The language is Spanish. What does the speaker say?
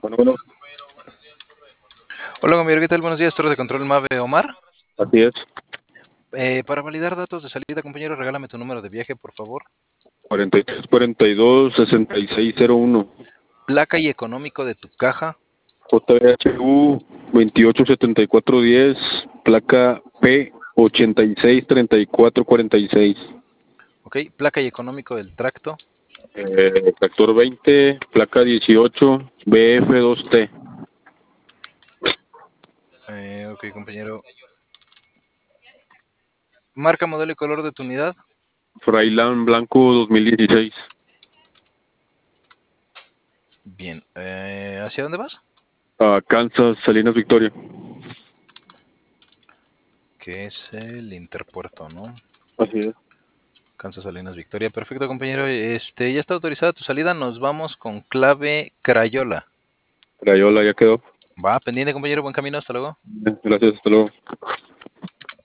Bueno, Hola, compañero, ¿qué tal? Buenos días, Torre de Control Mave Omar. así es. Para validar datos de salida, compañero, regálame tu número de viaje, por favor. 4342-6601. Placa y económico de tu caja. JHU 287410, placa P863446. Ok, placa y económico del tracto. Tractor 20, placa 18, BF2T. Ok, compañero. Marca, modelo y color de tu unidad. Freiland Blanco 2016. Bien, ¿hacia dónde vas? Kansas, Salinas, Victoria. Que es el Interpuerto, ¿no? Así es. Kansas Salinas Victoria. Perfecto, compañero. Ya está autorizada tu salida. Nos vamos con clave Crayola. Crayola ya quedó. Va, pendiente, compañero. Buen camino. Hasta luego. Gracias, hasta luego.